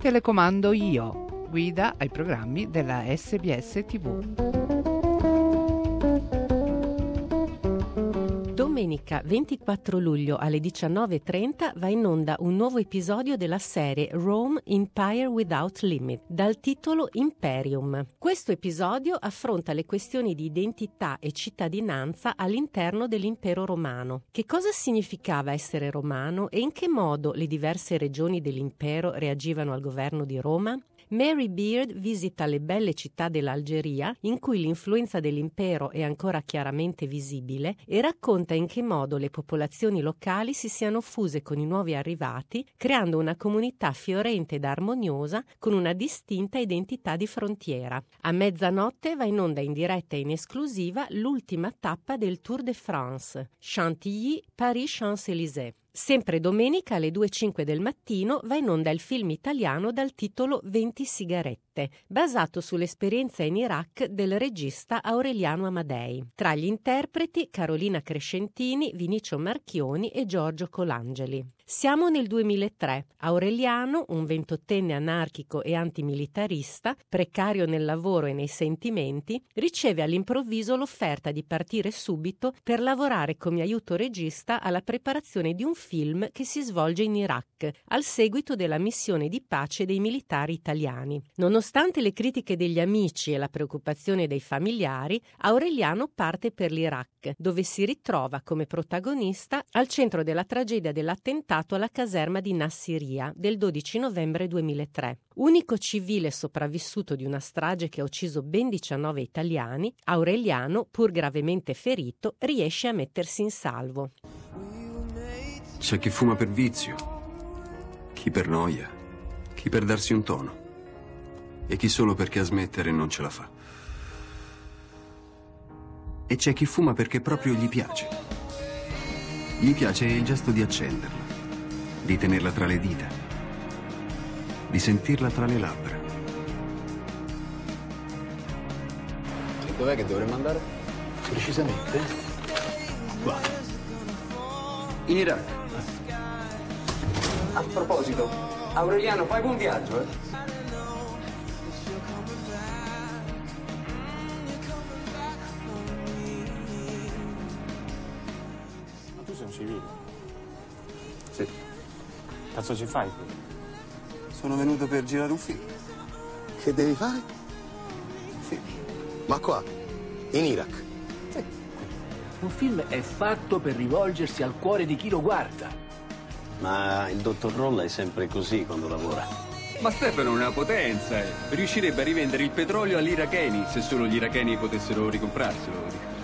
telecomando io, guida ai programmi della SBS TV. Domenica 24 luglio alle 19:30 va in onda un nuovo episodio della serie Rome Empire Without Limit, dal titolo Imperium. Questo episodio affronta le questioni di identità e cittadinanza all'interno dell'impero romano. Che cosa significava essere romano e in che modo le diverse regioni dell'impero reagivano al governo di Roma? Mary Beard visita le belle città dell'Algeria, in cui l'influenza dell'impero è ancora chiaramente visibile, e racconta in che modo le popolazioni locali si siano fuse con i nuovi arrivati, creando una comunità fiorente ed armoniosa con una distinta identità di frontiera. A mezzanotte va in onda in diretta e in esclusiva l'ultima tappa del Tour de France, Chantilly-Paris-Champs-Élysées. Sempre domenica alle 2:05 del mattino va in onda il film italiano dal titolo 20 sigarette, basato sull'esperienza in Iraq del regista Aureliano Amadei. Tra gli interpreti Carolina Crescentini, Vinicio Marchioni e Giorgio Colangeli. Siamo nel 2003. Aureliano, un 28enne anarchico e antimilitarista, precario nel lavoro e nei sentimenti, riceve all'improvviso l'offerta di partire subito per lavorare come aiuto regista alla preparazione di un film che si svolge in Iraq, al seguito della missione di pace dei militari italiani. Nonostante le critiche degli amici e la preoccupazione dei familiari, Aureliano parte per l'Iraq, dove si ritrova come protagonista al centro della tragedia dell'attentato alla caserma di Nassiriya del 12 novembre 2003. Unico civile sopravvissuto di una strage che ha ucciso ben 19 italiani, Aureliano, pur gravemente ferito, riesce a mettersi in salvo. C'è chi fuma per vizio, chi per noia, chi per darsi un tono e chi solo perché a smettere non ce la fa. E c'è chi fuma perché proprio gli piace. Gli piace il gesto di accenderla, di tenerla tra le dita, di sentirla tra le labbra. E dov'è che dovremmo andare? Precisamente? Qua. In Iraq. A proposito, Aureliano, fai buon viaggio, eh? Ma tu sei un civile? Sì. Cazzo ci fai qui? Sono venuto per girare un film. Che devi fare? Film. Ma qua, in Iraq. Un film è fatto per rivolgersi al cuore di chi lo guarda. Ma il dottor Rolla è sempre così quando lavora. Ma Stefano è una potenza, eh. Riuscirebbe a rivendere il petrolio agli iracheni se solo gli iracheni potessero ricomprarselo.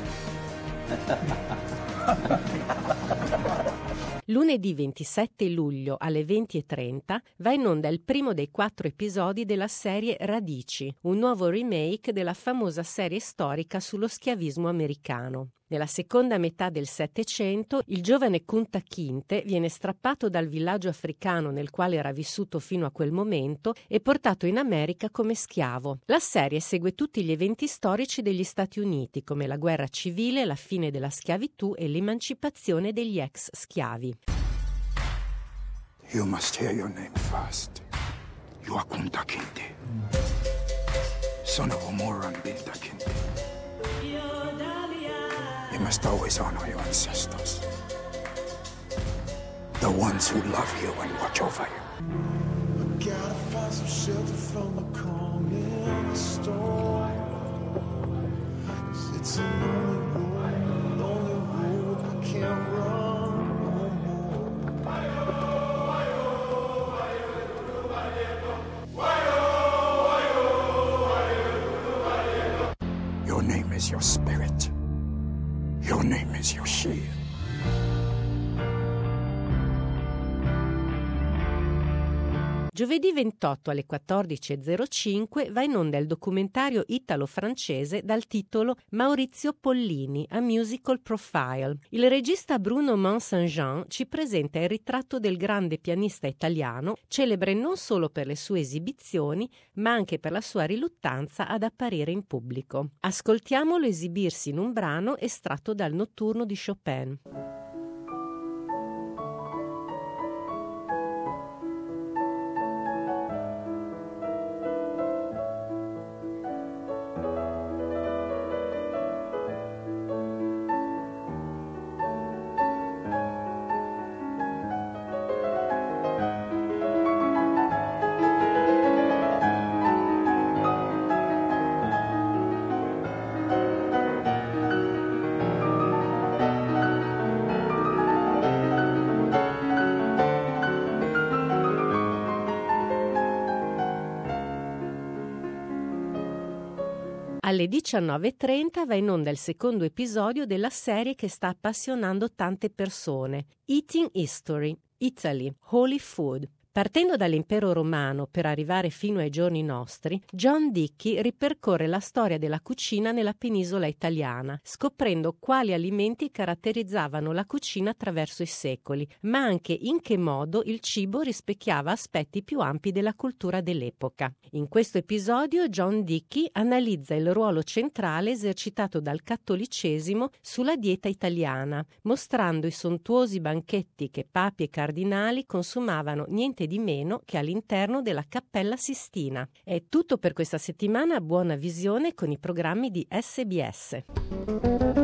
Lunedì 27 luglio alle 20:30 va in onda il primo dei 4 episodi della serie Radici, un nuovo remake della famosa serie storica sullo schiavismo americano. Nella seconda metà del Settecento, il giovane Kunta Kinte viene strappato dal villaggio africano nel quale era vissuto fino a quel momento e portato in America come schiavo. La serie segue tutti gli eventi storici degli Stati Uniti, come la guerra civile, la fine della schiavitù e l'emancipazione degli ex schiavi. You must hear your name first. You are Kunta Kinte, son of Omoran Binta Kinte. You must always honor your ancestors, the ones who love you and watch over you. I gotta find some shelter from the coming storm. 'Cause it's a lonely road, I can't run no more. Your name is your spirit. Your name is your shield. Giovedì 28 alle 14:05 va in onda il documentario italo-francese dal titolo Maurizio Pollini, a musical profile. Il regista Bruno Mont-Saint-Jean ci presenta il ritratto del grande pianista italiano, celebre non solo per le sue esibizioni, ma anche per la sua riluttanza ad apparire in pubblico. Ascoltiamolo esibirsi in un brano estratto dal Notturno di Chopin. Alle 19:30 va in onda il secondo episodio della serie che sta appassionando tante persone, Eating History, Italy, Holy Food. Partendo dall'impero romano per arrivare fino ai giorni nostri, John Dickey ripercorre la storia della cucina nella penisola italiana, scoprendo quali alimenti caratterizzavano la cucina attraverso i secoli, ma anche in che modo il cibo rispecchiava aspetti più ampi della cultura dell'epoca. In questo episodio John Dickey analizza il ruolo centrale esercitato dal cattolicesimo sulla dieta italiana, mostrando i sontuosi banchetti che papi e cardinali consumavano niente di meno che all'interno della Cappella Sistina. È tutto per questa settimana, buona visione con i programmi di SBS.